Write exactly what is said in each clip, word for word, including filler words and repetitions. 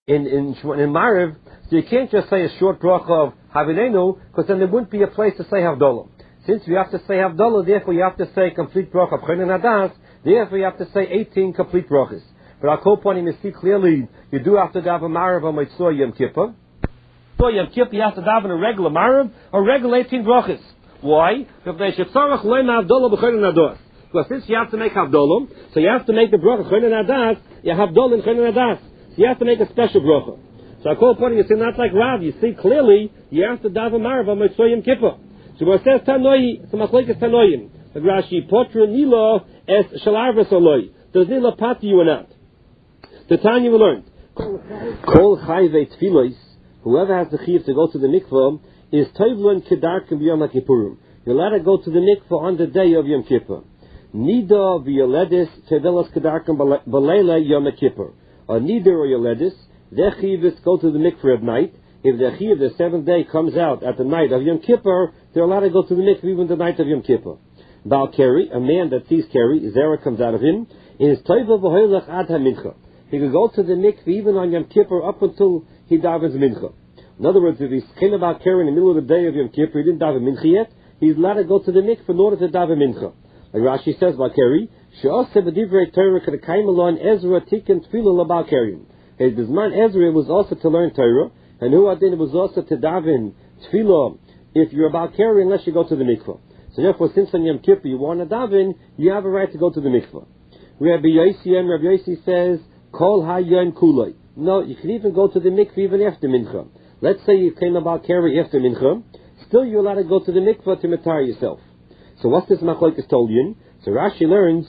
in in in Mariv, so you can't just say a short bracha of Havinenu, because then there wouldn't be a place to say Havdalah. Since you have to say Havdalah, therefore you have to say complete bracha of Chonin Hadas, therefore you have to say eighteen complete brachas. But I'll call upon him to see clearly, you do have to daven Mariv on Mitzvah Yom Kippur. So Yom Kippur, you have to daven a regular Mariv, or regular eighteen brachas. Why? Because since you have to make Havdalah, so you have to make the bracha Chonin Hadas, you have Havdalah and Chonin Hadas. So you have to make a special bracha. So I call upon you, you see, not like Rav, you see clearly, you have to daven Mariv on Mitzvah Yom Kippur. So it says Tanoi, it's a machlekes Tanoim. The Rashi, Potra Nilo es Shalarvas Oloi. Does Nilo pati you or not? The Tanya we learned. Kol Chayve Tfilos, whoever has the chiv to go to the mikvah, is Tovlon Kedarkim Yom HaKippurim. You're allowed to go to the mikvah on the day of Yom Kippur. Nida v'yoledis tevelas Kedarkim Balela Yom HaKippur. A Nida or Yoledis, their chiv is go to the mikvah at night. If the chiv, the seventh day, comes out at the night of Yom Kippur, they're allowed to go to the mikvah even the night of Yom Kippur. Baal Keri, a man that sees Keri, Zera comes out of him, is Toiva v'hoylech ad ha-mincha. He could go to the mikvah even on Yom Kippur up until he davens mincha. In other words, if he came about Keri in the middle of the day of Yom Kippur, he didn't daven mincha yet, he's allowed to go to the mikvah in order to daven mincha. Like Rashi says about Keri, she'ose b'divrei Torah k'dekayim alon Ezra tikkun tefillah l'Baal Keri. His man Ezra was also to learn Torah, and who adin it was also to daven tefillah if you're about Keri unless you go to the mikvah. So therefore, since on Yom Kippur you want to daven, you have a right to go to the mikvah. Rabbi Yossi and Rabbi Yossi says, Kol hayom kuloi. No, you can even go to the mikvah even after mincha. Let's say you came about Keri after mincha, still you're allowed to go to the mikvah to matar yourself. So what's this machlokes told you? So Rashi learns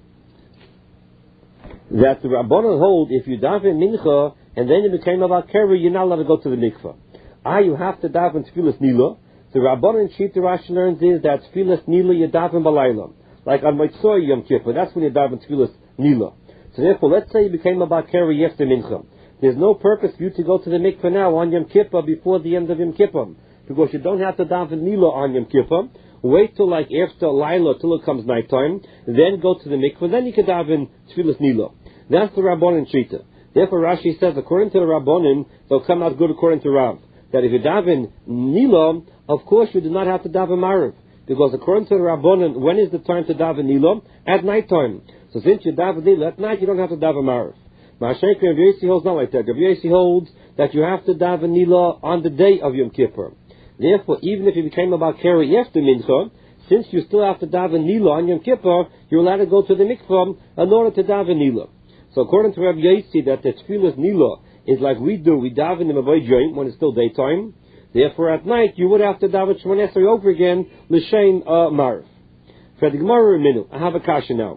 that the Rabbanan hold if you daven mincha and then you became about Keri, you're not allowed to go to the mikvah. Ah, you have to daven tefillas nila. The Rabbanan sheet the Rashi learns is that tefillas nila you daven balayla, like on Mitzvah Yom Kippur. That's when you daven tefillas nila. So therefore, let's say you became about Keri after mincha. There's no purpose for you to go to the mikvah now on Yom Kippur before the end of Yom Kippur, because you don't have to daven nila on Yom Kippur. Wait till like after Laila till it comes nighttime, then go to the mikvah. Then you can daven tefillas nila. That's the Rabbanan shita. Therefore, Rashi says, according to the Rabbanim, they'll come out good according to Rav. That if you daven Nila, of course you do not have to daven Mariv. Because according to the Rabbanim, when is the time to daven Nila? At night time. So since you daven Nila at night, you don't have to daven Mariv. Ma'ashenk Rav Yossi holds not like that. Rav Yossi holds that you have to daven Nila on the day of Yom Kippur. Therefore, even if you became about Keri after Mincha, since you still have to daven Nila on Yom Kippur, you're allowed to go to the mikvah in order to daven Nila. So according to Rabbi Yossi, that the tefillas nila is like we do, we daven in a boy joint when it's still daytime. Therefore, at night you would have to daven Shemon Esrei over again l'shein uh, marv. For the Gemara in a minute, I have a kasha now.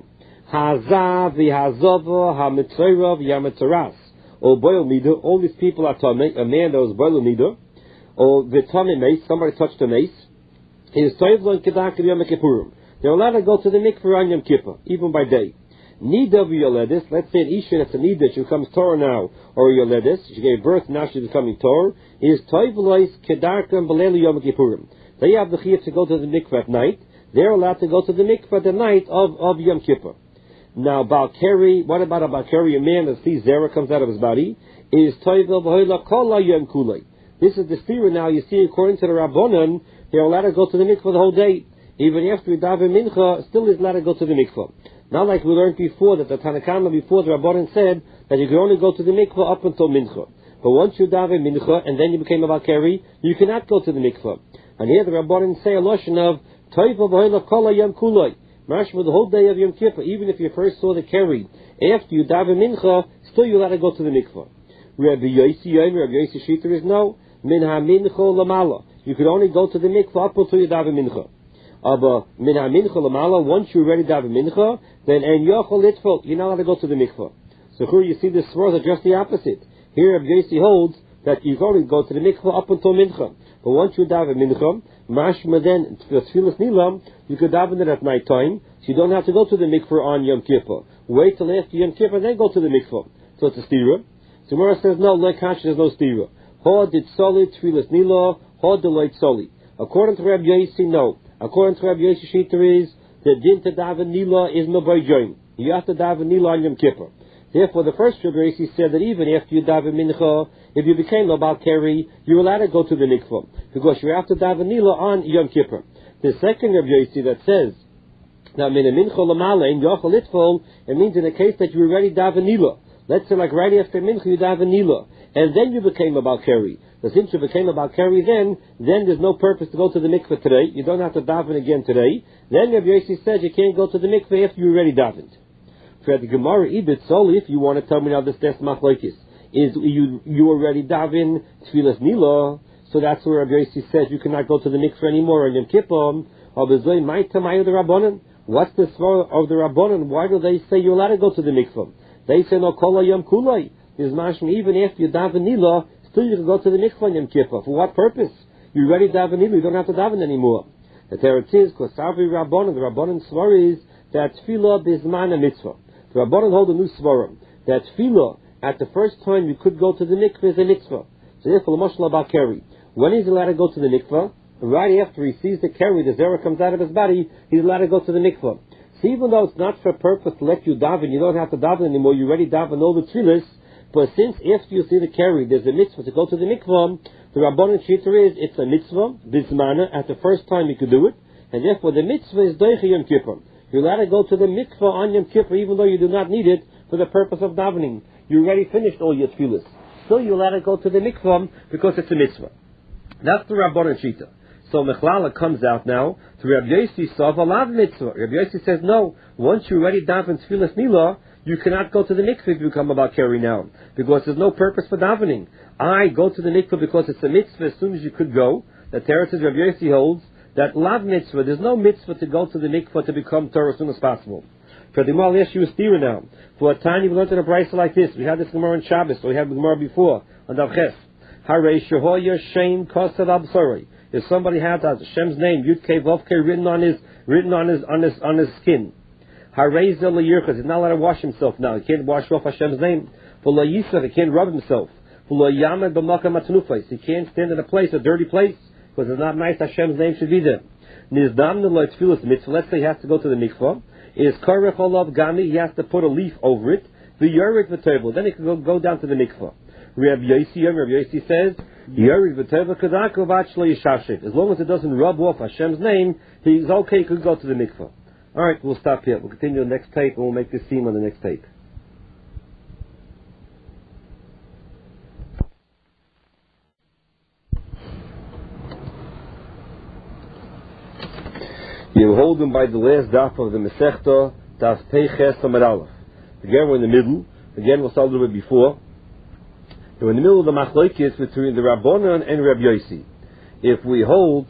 Hazav v'hazava ha'mitzvah v'yamitzaras. Or boil nida. All these people are tamei. A man that was boil nida. Or v'tamei mace. Somebody touched a mace. He is toivlon kedak Yom Kippurim. They're allowed to go to the mikvah on Yom Kippur, even by day. Nida v'yoledis, let's say an Isha that's a Nida, she becomes Torah now, or Yoledis, she gave birth, now she's becoming Torah, is Toivlois Kedarkam Belelu Yom Kippurim. They have the Chiyah to go to the mikvah at night, they're allowed to go to the mikvah the night of, of Yom Kippur. Now, Baal Keri, what about a Baal Keri, a man that sees Zera comes out of his body, is Toivl V'hoila Kola Yom Kulei. This is the theory now, you see, according to the Rabbanan, they're allowed to go to the mikvah the whole day. Even after we daven mincha, still is allowed to go to the mikvah. Not like we learned before that the Tanakama before the Rabbanan said that you can only go to the mikvah up until mincha. But once you daven mincha and then you became a Baal Keri, you cannot go to the mikvah. And here the Rabbanan say a lotion of Toiva v'hoila kola yom kuloi. Mashma the whole day of Yom Kippur, even if you first saw the Keri, after you daven mincha, still you're allowed to go to the mikvah. Rabbi Yossi, Rabbi Yossi Shita is no min ha mincha lamala. You could only go to the mikvah up until you daven mincha. Aber min ha mincha lamala, once you're ready to daven mincha, then en yochol litfol, you're not allowed to go to the mikvah. So here you see the svars are just the opposite. Here Rabbi Yossi holds that you can only go to the mikvah up until mincha. But once you daven mincha, mashma then tefillas nilam, you could daven it at night time, so you don't have to go to the mikvah on Yom Kippur. Wait till after Yom Kippur, then go to the mikvah. So it's a stira. So Mora says no, like Kash, there's no stira. Ha did soli tefillas nila, ha deloit soli. According to Rabbi Yossi, no. According to Rabbi Yossi Shita is the din to daven nila is no by join. You have to daven nila on Yom Kippur. Therefore, the first Rabbi Yossi said that even after you daven mincha, if you became a Baal Keri, you're allowed to go to the mikvah, because you're after daven nila on Yom Kippur. The second Rabbi Yossi that says, now, min mincha lamala in yochel litfol, it means in the case that you were already daven nila. Let's say like right after mincha you daven nila, and then you became a Baal Keri. So since you became a Baal Keri then, then there's no purpose to go to the mikvah today. You don't have to daven again today. Then Rabbi Yossi says you can't go to the mikvah after you already davened. For the Gemara, Ibit Soli, if you want to tell me now this test machlokes, is you you already daven tefillas nila, so that's where Rabbi Yossi says you cannot go to the mikvah anymore on Yom Kippur. What's the svara of the Rabbanan? Why do they say you're allowed to go to the mikvah? They say no kol yom kulay. There's mashma even after you daven nila, still you can go to the mikvah on Yom Kippur. For what purpose? You already daven nila, you don't have to daven anymore. The teretz is kosavi Rabbanan. The Rabbanan svara is that tefillah bisman mitzvah. The Rabbanan hold a new svara that tefillah at the first time you could go to the mikvah is a mitzvah. So therefore, l'moshel Baal Keri, when he's allowed to go to the mikvah, right after he sees the keri, the zera comes out of his body, he's allowed to go to the mikvah. So even though it's not for purpose to let you daven, you don't have to daven anymore, you already daven all the tefillas, but since after you see the keri, there's a mitzvah to go to the mikvah, the Rabbanan Shita is, it's a mitzvah, bismana, at the first time you could do it, and therefore the mitzvah is doicha Yom Kippur. You're allowed to go to the mikvah on Yom Kippur, even though you do not need it for the purpose of davening. You already finished all your tefillas. Still you're allowed to go to the mikvah because it's a mitzvah. That's the Rabbanan Shita. So Mechlala comes out now to Rabbi Yossi Sov Alav Mitzvah. Rabbi Yossi says no. Once you already daven tefillas nila, you cannot go to the mikvah if you become a Baal Keri now, because there's no purpose for davening. I go to the mikvah because it's a mitzvah as soon as you could go. The Teretz Rabbi Yossi holds that Lav Mitzvah, there's no mitzvah to go to the mikvah to become Torah as soon as possible. For the Gemara, I'll ask you a steer now. For a time we learned in a price like this. We had this Gemara on Shabbos, so we had the Gemara before on Dav Ches. Harei Shehoya Shem Kosav Absorei. If somebody had Hashem's name, Yud Kei Vav Kei, written on his written on his on his on his skin, Harei Zel Yirchas, he's not allowed to wash himself now. He can't wash off Hashem's name. For Lo Yisach, he can't rub himself. For Lo Yamed B'Makam Atnufais, he can't stand in a place, a dirty place, because it's not nice. Hashem's name should be there. Nizdam Lo Tfilas Mitzvah. Let's say he has to go to the mikvah. Is Korech Olav Gami, he has to put a leaf over it. The Yorik V'Tevil, then he can go, go down to the mikvah. Rabbi Yossi, Rabbi Yossi says, Yorik V'Tevil Kadako Vachlo Yishashiv. As long as it doesn't rub off Hashem's name, he's okay, he could go to the mikvah. Alright, we'll stop here. We'll continue the next tape, and we'll make this theme on the next tape. You hold them by the last daf of the Masechta, Daf Teiches Amud Aleph. Again, we're in the middle. Again, we'll start a little bit before. We're in the middle of the machlokes between the Rabbanan and Rabbi Yossi. If we hold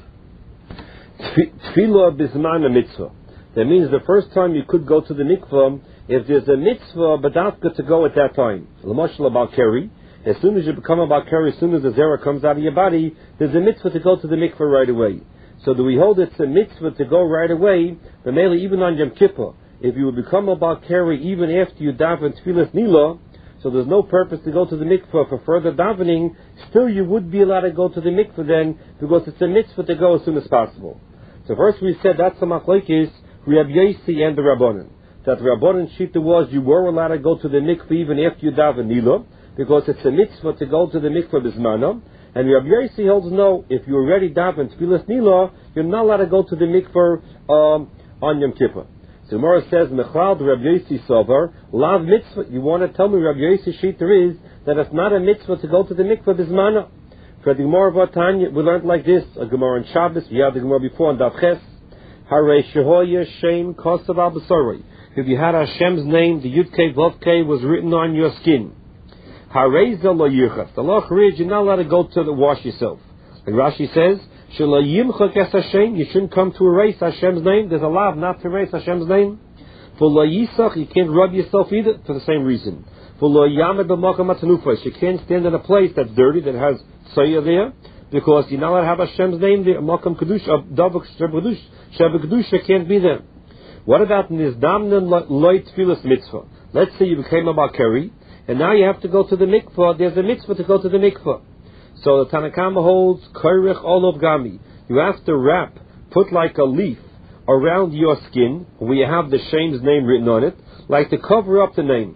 Tefillah Bisman Mitzvah, that means the first time you could go to the mikvah, if there's a mitzvah, but that's good to go at that time. L'moshel Baal Keri, as soon as you become a Baal Keri, as soon as the zera comes out of your body, there's a mitzvah to go to the mikvah right away. So do we hold it's a mitzvah to go right away, but mainly even on Yom Kippur, if you would become a Baal Keri even after you daven tefillas nila, so there's no purpose to go to the mikvah for further davening, still you would be allowed to go to the mikvah then, because it's a mitzvah to go as soon as possible. So first we said that's the machlokes Rabbi Yossi and the Rabbanan. That the Rabbanan Shita was you were allowed to go to the mikvah even after you daven nila, because it's a mitzvah to go to the mikvah bismana. And Rabbi Yossi holds no, if you already daven tefillas nila, you're not allowed to go to the mikvah um, on Yom Kippur. So Gemara says, Mechlal the Rabbi Yossi Sover, Lav mitzvah. You want to tell me Rabbi Yossi Shita is that it's not a mitzvah to go to the mikvah bismana. For the Gemara of Tanya, we learned like this, a Gemara on Shabbos, we had the Gemara before on Dav Ches, Harei Shehoya Shem Kosav Absorei. If you had Hashem's name, the Yud Kei Vav Kei was written on your skin. Harei Zel Yirchas. The law is you're not allowed to go to the wash yourself. Like Rashi says, Shelo Yimchak Es Hashem. You shouldn't come to erase Hashem's name. There's a law not to erase Hashem's name. For Lo Yisach, you can't rub yourself either for the same reason. For Lo Yamed B'Makam Atnufais. You can't stand in a place that's dirty that has soya there, because you're not allowed to have Hashem's name there. Makam Kedush, Davuk Kedush, Shabbat Kedusha can't be there. What about Nizdamnan Loy Tfilas Mitzvah? Let's say you became a Baal Keri, and now you have to go to the mikvah. There's a mitzvah to go to the mikvah. So the Tanakama holds Korech Olav Gami. You have to wrap, put like a leaf around your skin, where you have the Shem's name written on it, like to cover up the name.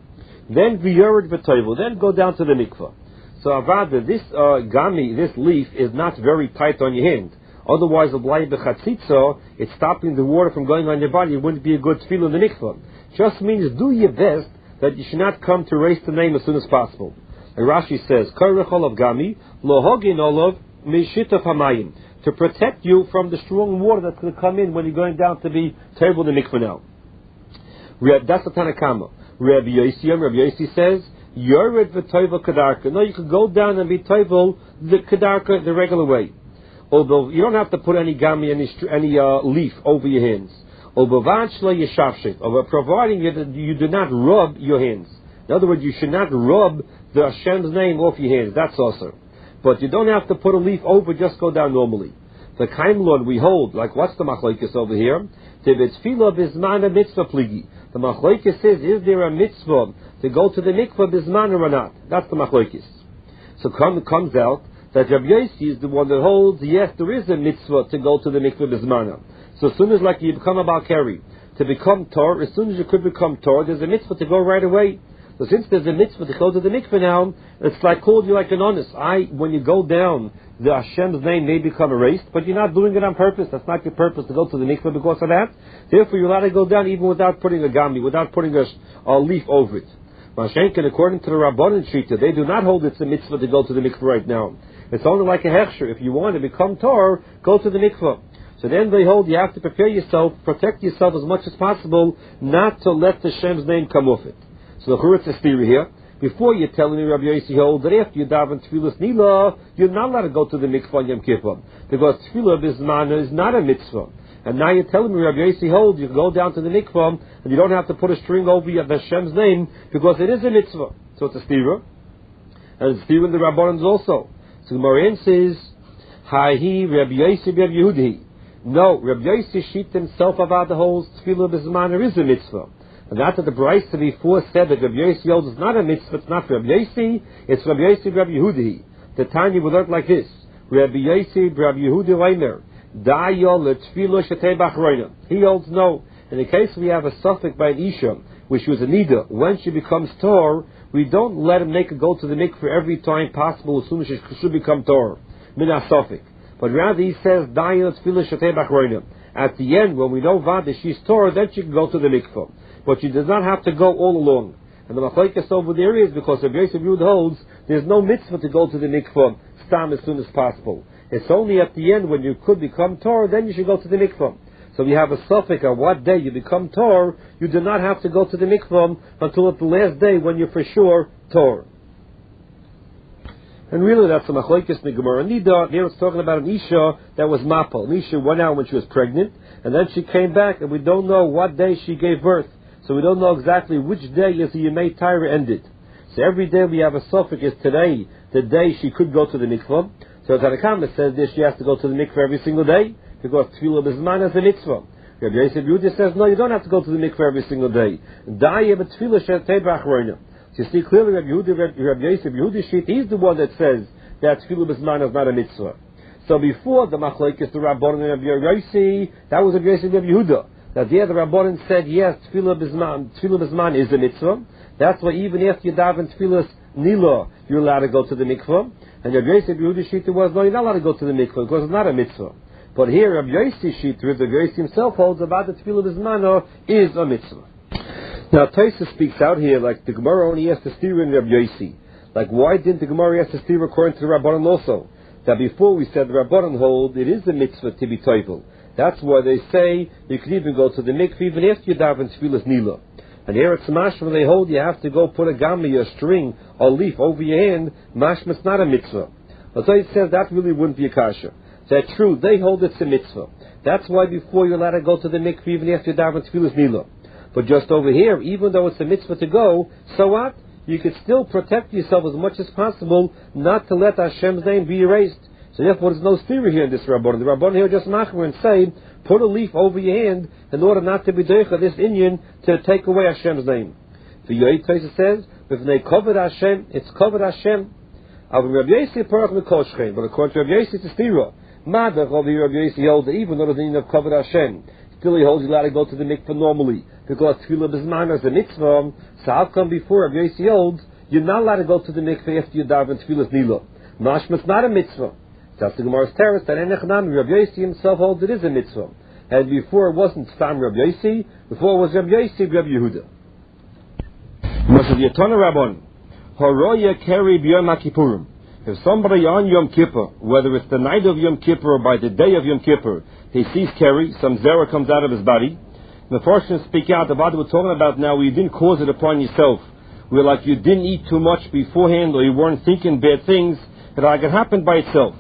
then v'yored v'toivel, then go down to the mikvah. So avada, this uh, gami, this leaf is not very tight on your hand. Otherwise, the b'lai b'chatzitza, it's stopping the water from going on your body. It wouldn't be a good tefillah in the mikvah. Just means do your best that you should not come to erase the name as soon as possible. And Rashi says, Kairechol of gami, lohogin olav mishitaf hamayim, to protect you from the strong water that's going to come in when you're going down to be terrible in the mikvah now. That's the Tanakama. Rabbi Yossi, Rabbi Yossi says, Yored v'toivel kadarka. No, you can go down and be toivel the kadarka the regular way. Although you don't have to put any gami, any any uh, leaf over your hands. Although providing you that you do not rub your hands. In other words, you should not rub the Hashem's name off your hands. That's also. But you don't have to put a leaf over. Just go down normally. The Kaimlon we hold, like what's the machlokes over here? The mitzvah pligi. The machlokes says, is there a mitzvah to go to the mikvah bismana or not? That's the machlokes. So come, comes out that Rabbi Yossi is the one that holds, yes, there is a mitzvah to go to the mikvah bismana. So as soon as like you become a balkari, to become tor, as soon as you could become tor, there's a mitzvah to go right away. So since there's a mitzvah to go to the mikvah now, it's like called you like an honest. I, when you go down, the Hashem's name may become erased, but you're not doing it on purpose. That's not your purpose to go to the mikvah because of that. Therefore, you're allowed to go down even without putting a gami, without putting a, a leaf over it. Mashenkin, according to the Rabbanan Shita, they do not hold it's a mitzvah to go to the mikvah right now. It's only like a hechsher. If you want to become tor, go to the mikvah. So then they hold you have to prepare yourself, protect yourself as much as possible, not to let the Hashem's name come off it. So the Churitz is theory here. Before you're telling me, Rabbi Yossi holds that after you daven tefillas nila, you're not allowed to go to the mikvah on Yom Kippur because tefillah bismana is not a mitzvah. And now you're telling me, Rabbi Yossi holds you can go down to the mikvah and you don't have to put a string over your Hashem's name because it is a mitzvah. So it's a stira, and it's a stira in the Rabbanans also. So the Gemara says, "Hahi Rabbi Yossi Rabbi Yehudi." No, Rabbi Yossi Shit himself avad holds tefillah bismana is a mitzvah. And that's what the Brayso before said that Rabbi Yossi holds is not a mitzvah, it's not Rabbi Yossi, it's Rabbi Yossi Rabbi Yehudi. The Tanya will look like this. Rabbi Yossi Rabbi Yehudi Reimer, Dayo letfilo shetei bachroina. He holds no. In the case we have a suffix by an Isha, which was a Nida, when she becomes Tor, we don't let him make her go to the mikveh every time possible as soon as she should become Tor. Min suffix. But rather he says, Dayo letfilo shetei bachroina. At the end, when we know Vada, she's Tor, then she can go to the mikveh. But she does not have to go all along. And the machlokes over there is because Rabbi Yosef Yud holds there's no mitzvah to go to the mikvah stam as soon as possible. It's only at the end when you could become Tor, then you should go to the mikvah. So we have a suffix on what day you become Tor, you do not have to go to the mikvah until at the last day when you're for sure Tor. And really that's the machlokes in the Gemara Nida. There it's talking about an Isha that was Mapal. An Isha went out when she was pregnant, and then she came back, and we don't know what day she gave birth. So we don't know exactly which day is the Yemei Torah ended. So every day we have a suffix is today, the day she could go to the mikvah. So Tanakama says this, she has to go to the mikvah every single day, because tefillah b'zman is a mitzvah. Rabbi Yosef Yehuda says, no, you don't have to go to the mikvah every single day. Da'ye b'tefillah shetei b'achroina. So you see clearly Rabbi Yehuda, Rabbi Yosef Yehuda sheet, he's the one that says that tefillah b'zman is not a mitzvah. So before the machlokes, the Rabbanan and Rabbi Yossi, that was Rabbi Yosef Rabbi Yehuda. That there the Rabbanan said, yes, tefillah b'zman, tefillah b'zman is a mitzvah. That's why even after you daven tefillas nila, you're allowed to go to the mikvah. And Rabbi Yosef Yehuda Shita was, no, you're not allowed to go to the mikvah because it's not a mitzvah. But here Rabbi Yossi Shita, Rabbi Yossi himself holds about the tefillah b'zman is a mitzvah. Now Taisa speaks out here like the Gemara only has to steer in Rabbi Yossi. Like why didn't the Gemara have to steer according to the Rabbanan also? That before we said the Rabbanan hold it is a mitzvah to be toivel. That's why they say you can even go to the mikveh even after you daven tefillas nila. And here at Mashma they hold you have to go put a gami, a string, or leaf over your hand. Mashma's not a mitzvah. But so it says that really wouldn't be a kasha. That's true. They hold it's a mitzvah. That's why before you're allowed to go to the mikveh even after you daven tefillas nila. But just over here, even though it's a mitzvah to go, so what? You can still protect yourself as much as possible not to let Hashem's name be erased. So therefore there's no theory here in this Rabbanan. The Rabbanan here just machmer and say, put a leaf over your hand in order not to be deicha this Inyan to take away Hashem's name. The Yoyit Taisa says, if they covered Hashem, it's covered Hashem. But according to Rabbi Yossi, it's a stira. Madach of the Rabbi Yossi held that even though there's an Inyan of covered Hashem, Still he holds you allowed to go to the mikveh normally, because tefillah b'zman is a mitzvah, so how come before Rabbi Yossi holds, you're not allowed to go to the mikveh after you daven tefillah nila? Mashma's not a mitzvah. That's the Gemara's teretz that Enechanami, Rabbi Yossi himself holds it is a mitzvah. And before it wasn't Stam Rabbi Yossi, before it was Rabbi Yossi, Rabbi Yehuda. Moshe Yatona Rabbon, Horoya Keri B'Yom HaKippurim. If somebody on Yom Kippur, whether it's the night of Yom Kippur or by the day of Yom Kippur, he sees Keri, some zera comes out of his body, the Fortune speak out about what we're talking about now, where you didn't cause it upon yourself, where like you didn't eat too much beforehand or you weren't thinking bad things, that like it happened by itself.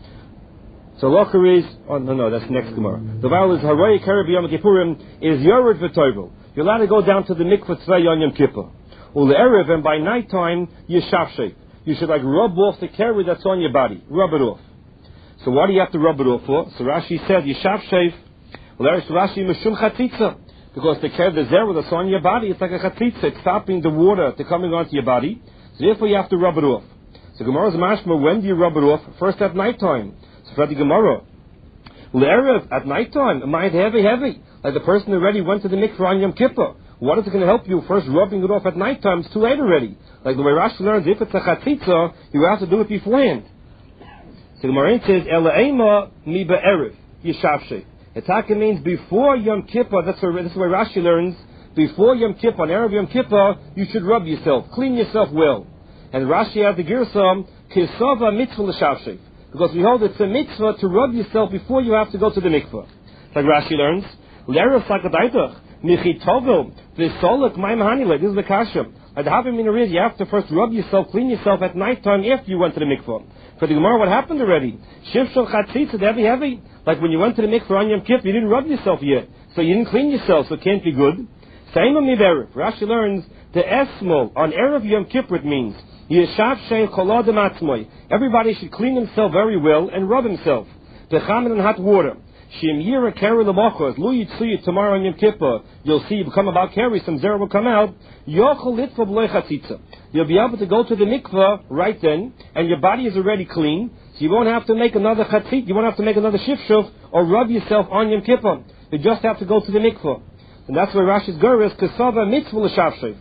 So Locher is, oh no, no, that's next Gemara. The vow is, Haroye Keri B'Yom HaKippurim, is Yored V'Toivel. You're allowed to go down to the mikveh tzvei on Yom Kippur. Ul Erev, and by night time, you shafshef. You should like rub off the keri that's on your body. Rub it off. So what do you have to rub it off for? So Rashi said, Yishav Sheif. Well, there's Rashi Meshum Chatzitza. Because the keri, the zera that's on your body, it's like a chatzitza. It's stopping the water to coming onto your body. So therefore you have to rub it off. So Gemara's mashma, when do you rub it off? First at night time. So for the Gemara. Well, Erev, at night time, it might heavy, heavy. Like the person already went to the mikveh on Yom Kippur. What is it going to help you? First rubbing it off at night time, it's too late already. Like the way Rashi learns, if it's a chatzitza, you have to do it beforehand. So the Gemara says, Ela'ema mi be'erev, yishavsheh. Itaka means before Yom Kippur, that's the this is where Rashi learns, before Yom Kippur, on Erev Yom Kippur, you should rub yourself, clean yourself well. And Rashi has the Girsam, Kisava mitzvah l'shavsheh. Because we hold it's a mitzvah to rub yourself before you have to go to the mikveh. Like Rashi learns, L'erev sakadaitach, michitovel, v'solek ma'im hanile. This is the kasha. Like the havim in is, you have to first rub yourself, clean yourself at night time after you went to the mikveh. For the Gemara, what happened already? Shivshol chatzitz, heavy, heavy. Like when you went to the mikveh on Yom Kippur, you didn't rub yourself yet. So you didn't clean yourself, so it can't be good. Same on Erev. Rashi learns, the esmo, on Erev Yom Kippur, it means, Yeshav shein kolodem atzmoi. Everybody should clean himself very well and rub himself. Bechamen and hot water. Shim yira keri l'mochos. Lu yitzuyi tomorrow on Yom Kippur. You'll see, you become about keri, some zera will come out. Yochel litva b'loi chatzitza. You'll be able to go to the mikveh right then, and your body is already clean, so you won't have to make another chatzit, you won't have to make another shifshuv, or rub yourself on Yom Kippur. You just have to go to the mikveh. And that's where Rashi's gur is, kasava mitzvah l'shavshev.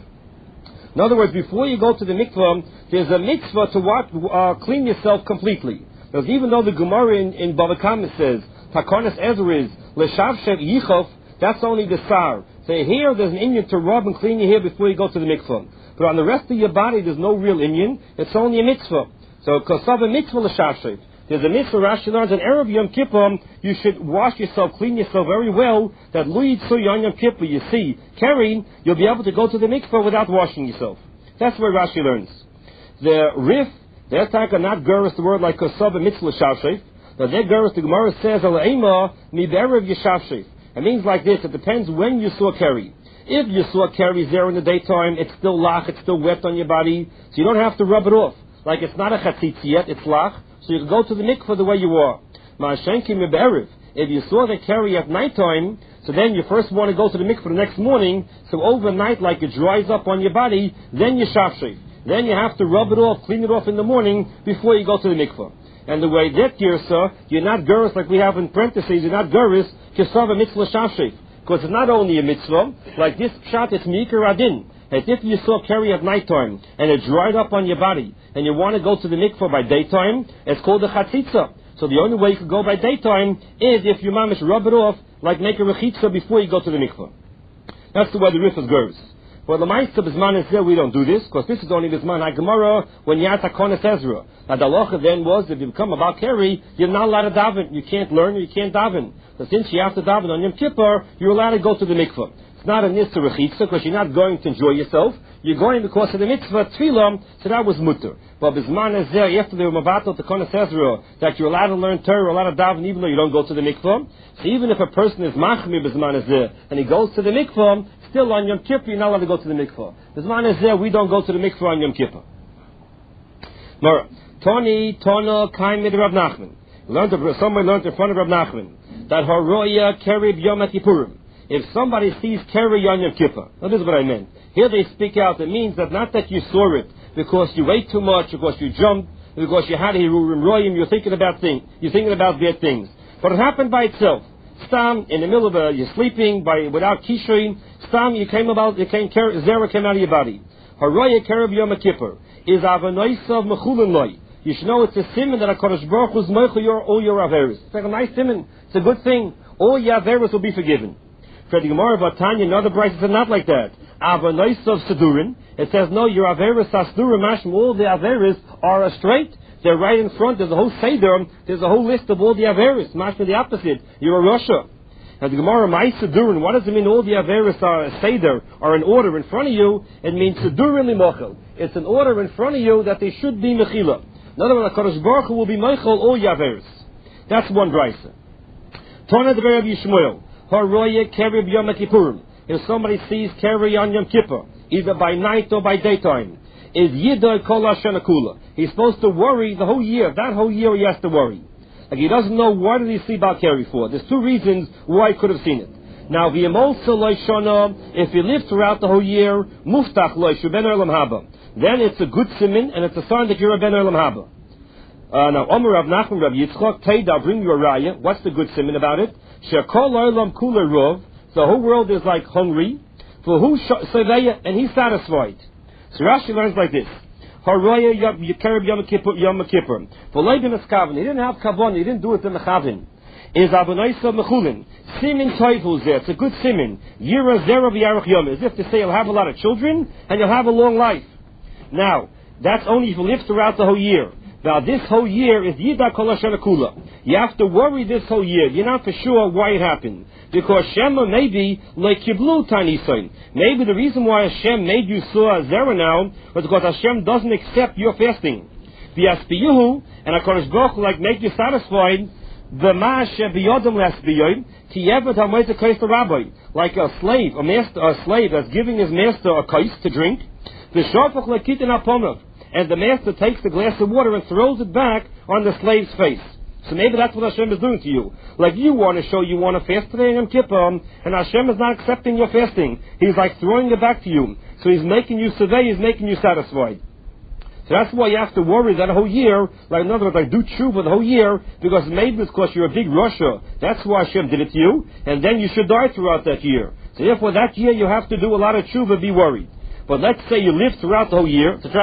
In other words, before you go to the mikveh, there's a mitzvah to what, uh, clean yourself completely. Because even though the Gemara in, in Bava Kama says, Takonis Ezra is, L'shavshev yichof, that's only the sar. So here there's an inyan to rub and clean your hair before you go to the mikveh. But on the rest of your body, there's no real inyan, it's only a mitzvah. So, kasava mitzvah l'shavshev. There's a mitzvah Rashi learns on Erev Yom Kippur, you should wash yourself, clean yourself very well, that Lu Yitzuy on Yom Kippur, you see, Keri, you'll be able to go to the mikveh without washing yourself. That's where Rashi learns. The Rif, their time are not gerus the word like kasava mitzvah l'shavshev, but their gerus, the Gemara says, Ala'ema mi be'erev yishavshev. It means like this, it depends when you saw Keri. If you saw Keri there in the daytime, it's still lach, it's still wet on your body, so you don't have to rub it off. Like it's not a chatzitz yet, it's lach, so you can go to the mikveh the way you are. Ma'ashenki mibe'erev. If you saw the Keri at nighttime, so then you first want to go to the mikveh the next morning, so overnight, like it dries up on your body, then you shafshev. Then you have to rub it off, clean it off in the morning before you go to the mikveh. And the way that girsa, you're not gerus like we have in parentheses, you're not gerus, kisava mitzvah shafshev. Because it's not only a mitzvah, like this pshat, it's mikar adin. As if you saw Keri at nighttime, and it dried up on your body, and you want to go to the mikveh by daytime, it's called a chatzitza. So the only way you can go by daytime is if you mamish rub it off, like make a rechitza before you go to the mikveh. That's the way the Rif is goes. Well, the Meister Bisman is there, we don't do this, because this is only Bisman HaGemara when you have Takonis Ezra. Now the halacha then was, if you become about Keri, you're not allowed to daven. You can't learn, you can't daven. So since you have to daven on Yom Kippur, you're allowed to go to the mikveh. It's not a nista rechitza, because you're not going to enjoy yourself. You're going because of the mitzvah tefillah, so that was mutter. But Bisman is there, after the Mavato Takonis Ezra, that you're allowed to learn Torah, allowed to daven, even though you don't go to the mikveh. So even if a person is machmir Bisman is there, and he goes to the mikveh, still on Yom Kippur, you're not allowed to go to the mikveh. Bisman is there, we don't go to the mikveh on Yom Kippur. Mara, Toni, Tono, Kaimid, Rav Nachman. Learned, someone learned in front of Rav Nachman, that Haroya Keri B'Yom HaKippurim. If somebody sees Keri on Yom Kippur, now this is what I meant. Here they speak out, it means that not that you saw it because you ate too much, because you jumped, because you had a Hirurim Royim, you're thinking about things, you're thinking about bad things. But it happened by itself. Stam, in the middle of a, you're sleeping by without kishuim. Stam, you came about, you came, zera came out of your body. Haroya Kereb Yom Kippur is Avanoisav Mechulin Loi. You should know it's a simon that HaKadosh Baruch Hu's Meichel your all your Averis. It's like a nice simon. It's a good thing. All your Averis will be forgiven. For the Gemara of Tanya and other prices are not like that. Avanoisav Sedurin. It says no, your Averis Asdurim Mashim. All the Averis are straight. They're right in front. There's a whole Seder. There's a whole list of all the Averis. Mashim the opposite. You're a Russia. Now the Gemara Ma'isa Durin, what does it mean all the Averis are a Seder, are in order in front of you? It means Sedurin Limochel. It's an order in front of you that they should be Mechila. In other words, HaKadosh Baruch Hu will be Meichel all your Averis. That's one brisa. Tona de Rabbi Yishmael, Haroye Kerib Yom Kippurim. If somebody sees Keri on Yom Kippur, either by night or by daytime, is Yidai Kol Hashem Kula. He's supposed to worry the whole year. That whole year he has to worry. Like he doesn't know what did he see about Keri for. There's two reasons why he could have seen it. Now, if you live throughout the whole year, muftach loishu ben olam haba. Then it's a good siman and it's a sign that you're a ben olam haba. Uh, now, Omer Rav Nachman Rav Yitzchak, Teida, bring you a raya. What's the good siman about it? Shekol olam kula rov. The whole world is like hungry. For who seveya, and he's satisfied. So Rashi learns like this. Haroya Yekerib Yom Kippur Yom Kippur. For Leibim Eskaven, he didn't have kavon, he didn't do it in the chavin. Is Avonaisa Mechulin. Simin Toivul there. It's a good simin. Yira Zera V'Yarach Yom. As if to say you'll have a lot of children and you'll have a long life. Now, that's only if you live throughout the whole year. Now, this whole year is Yida Kol Hashem Kula. You have to worry this whole year. You're not for sure why it happened. Because Shema maybe like Kiblu Tani Soin. Maybe the reason why Hashem made you saw Zera now was because Hashem doesn't accept your fasting. V'Yaspiyuhu, and HaKadosh Baruch Hu like make you satisfied. The Ma'aseh biyodam lesbiyoy tiyevet hamoyte kais to rabbi, like a slave, a master, a slave that's giving his master a kais to drink. The shofach lekitin aponav, and the master takes the glass of water and throws it back on the slave's face. So maybe that's what Hashem is doing to you. Like you want to show you want to fast today in Yom Kippur, and Hashem is not accepting your fasting. He's like throwing it back to you. So He's making you survey, He's making you satisfied. So that's why you have to worry that whole year, like in other words, like do tshuva the whole year, because maybe it's because you're a big Russia. That's why Hashem did it to you, and then you should die throughout that year. So therefore that year you have to do a lot of tshuva, be worried. But let's say you live throughout the whole year, you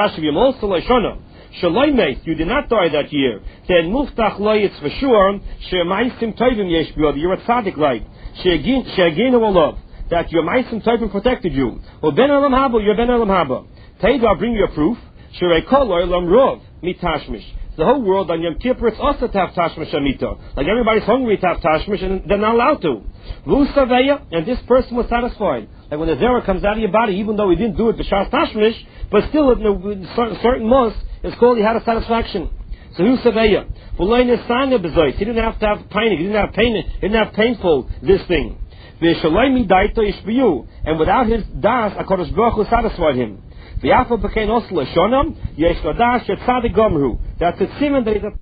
did not die that year, then muftach loy, it's for sure, she'maisim tovim yesh biyod, you're a tzaddik like, she'aginu olav, that your maisim tovim protected you. Or ben olam haba, you're ben olam haba. Teida, I'll bring you a proof. The whole world on Yom Kippur it's also to have tashmish amita. Like everybody's hungry to have tashmish and they're not allowed to. And this person was satisfied. Like when the zera comes out of your body, even though he didn't do it b'shas tashmish, but still in a certain, certain months, it's called he had a satisfaction. So who's saveya? He didn't have to have pain. He didn't have pain. He didn't have painful this thing. And without his das, HaKadosh Baruch Hu satisfied him. That's a simon that is a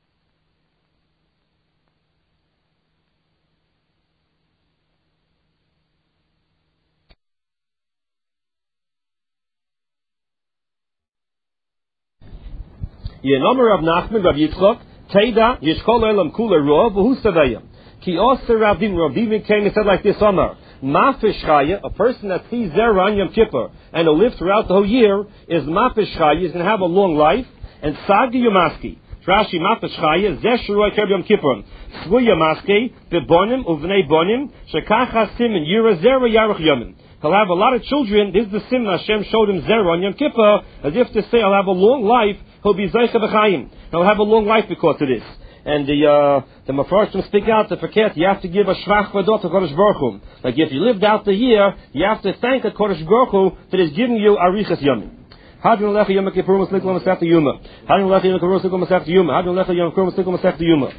Ye number of Nachman Rav Yitzchak Teida Yishkol Elam Kula Rov V'Hu Savayim Ki Oser Rav Din Rav Din came and said like this Omar Mafish Chaya, a person that sees Zera on Yom Kippur and will live throughout the whole year, is Mafish Chaya, is going to have a long life, and Sagi Yomaski. Rashi Mafish Chaya, Zeshroi Kerb Yom Kippur, Svu Yomaski, Bebonim, Uvnei Bonim, Shekach HaSim, and Yira Zera Yarach Yomim. He'll have a lot of children. This is the sim Hashem showed him Zera on Yom Kippur, as if to say, I'll have a long life, he'll be Zeicha B'chaim. He'll have a long life because of this. And the uh, the Mefarshim speak out the forget you have to give a shvach vadot to Kodesh Baruch Hu. Like if you lived out the year, you have to thank a Kodesh Baruch Hu that is giving you arichas yomim. Hadron lecha yom kippur muslik lo masech yuma. Hadron lecha yom kippur muslik lo masech yuma. Hadron lecha yom kippur muslik lo masech yuma.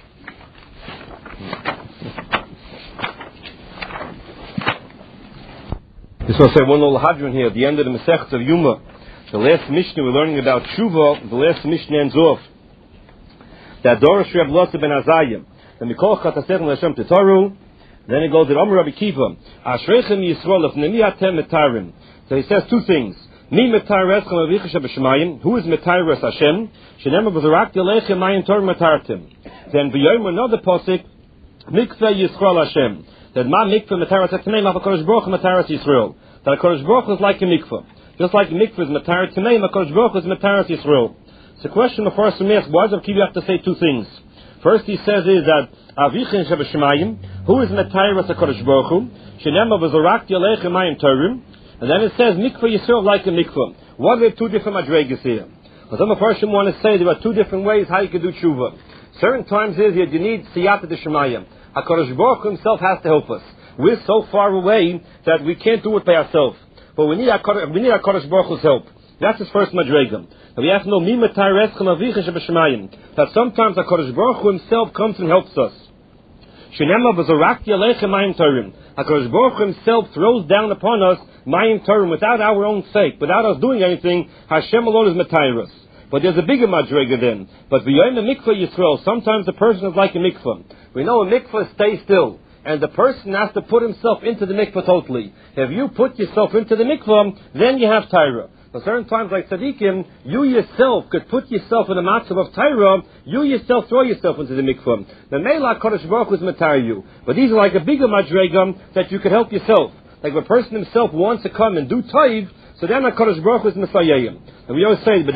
This will say one little hadron here at the end of the Masech of Yuma. The last Mishnah we're learning about Tshuva. The last Mishnah ends off that Dorosh Reb Lotzah ben Azayim, the Mikol Chatasech L'Hashem Tetaru. Then it goes to Omer Rabbi Kiva, Ashreichem Yisrael Lefnei Atem Metarim. So he says two things. Mi Metareschem Avicha Sheb'Shemayim. Who is Metares Hashem? Shenemar B'Zarak Yaleichem Mayim Torah Metartim. Then V'Yom another posik. Mikveh Yisrael Hashem. That ma mikveh matarat tmeim of HaKadosh Baruch Hu matarat Yisrael. That HaKadosh Baruch Hu is like a mikveh. Just like mikveh is matarat tmeim, HaKadosh Baruch Hu is matarat Yisrael. It's a question of first to ask, why does you have to say two things? First he says is that Avichin Shebashemayim, who is matarat HaKadosh Baruch Hu, Shenema v'zorakti aleichem mayim torim, and then it says mikveh Yisrael like a mikveh. What are the two different madregas here? But some person want to say there are two different ways how you can do tshuva. Certain times is that you need siyata d'shemayim. HaKadosh Baruch Hu himself has to help us. We're so far away that we can't do it by ourselves. But we need HaKadosh, we need HaKadosh Baruch Hu's help. That's his first madrega. And we have to know mi matareschem avicha shebashemayim, that sometimes HaKadosh Baruch Hu himself comes and helps us. Shenema v'zorakti aleichem mayim torim. HaKadosh Baruch Hu himself throws down upon us mayim torim without our own sake, without us doing anything. Hashem alone is matayros. But there's a bigger madrega then. But b'yoyim a mikveh Yisrael, sometimes the person is like a mikveh. We know a mikveh stays still, and the person has to put himself into the mikveh totally. If you put yourself into the mikveh, then you have Torah. But certain times, like tzaddikim, you yourself could put yourself in a matzav of Torah, you yourself throw yourself into the mikveh. The Meila Kodesh Baruch Hu is matar you. But these are like a bigger madrega that you could help yourself. Like if a person himself wants to come and do taiv, so then HaKadosh Baruch Hu is Messiah. And we always say,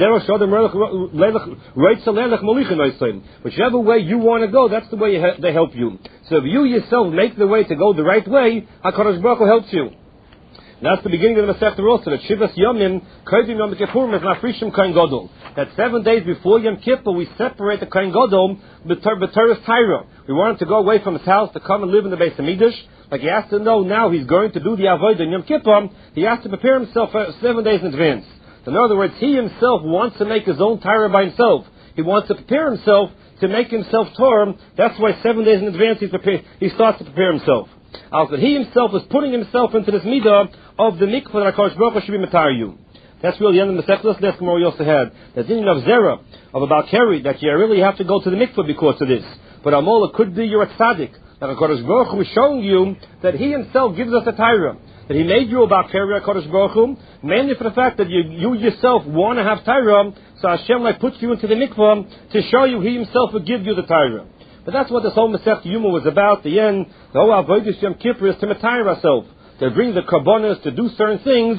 whichever way you want to go, that's the way they help you. So if you yourself make the way to go the right way, HaKadosh Baruch Hu helps you. That's the beginning of the Masechta also, that Shivas Yomim, Kodim Yom Kippurim, is Mafrishim Kohen Gadol. That seven days before Yom Kippur, we separate the Kohen Gadol, B'Teres Tyra. We want him to go away from his house to come and live in the Beis Hamikdash. Like he has to know now he's going to do the Avodah in Yom Kippur, he has to prepare himself for seven days in advance. In other words, he himself wants to make his own Torah by himself. He wants to prepare himself to make himself Torah. That's why seven days in advance he, prepare, he starts to prepare himself. Also, he himself is putting himself into this midah of the mikveh that HaKadosh Baruch Hu should be matar you. That's really the end of the Masechta. That's the we also had. The din of zera, of about Keri, that you really have to go to the mikveh because of this. But Amola could be you're a tzaddik. That HaKadosh Baruch Hu is showing you that he himself gives us a Torah. That he made you about Keri HaKadosh Baruch Hu, mainly for the fact that you, you yourself want to have Torah, so Hashem like puts you into the mikveh to show you he himself will give you the Torah. But that's what this whole Masechta Yuma was about. The end, the whole Avodah Yom Kippur is to matar ourselves. To bring the karbonos, to do certain things,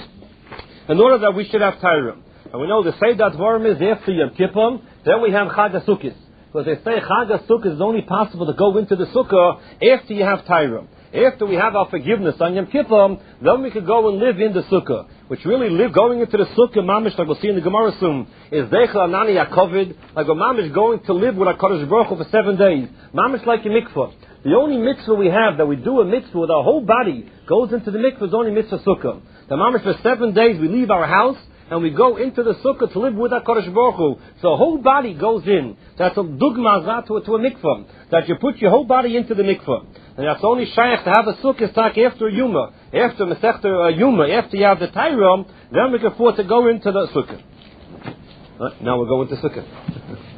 in order that we should have Torah. And we know the Seder Dvarim is after Yom Kippur, then we have Chag HaSukkos. Because they say Chag HaSukkos is only possible to go into the Sukkah after you have Torah. After we have our forgiveness on Yom Kippur, then we could go and live in the Sukkah. Which really live, going into the Sukkah, Mamish, like we'll see in the Gemara soon, is Deichel Anani HaKovid, like a Mamish going to live with HaKadosh Baruch Hu for seven days. Mamish like a mikvah. The only mitzvah we have, that we do a mitzvah with our whole body, goes into the mikvah, is only mitzvah Sukkah. The Mamish for seven days we leave our house, and we go into the Sukkah to live with HaKadosh Baruch Hu. So the whole body goes in. That's a dugma to, to a mikvah. That you put your whole body into the mikvah. And that's only shaykh to have a Sukkah talk after a Yuma. After Masechta uh, Yuma, after you have the Torah, then we can afford to go into the Sukkah. Right, now we're going to Sukkah.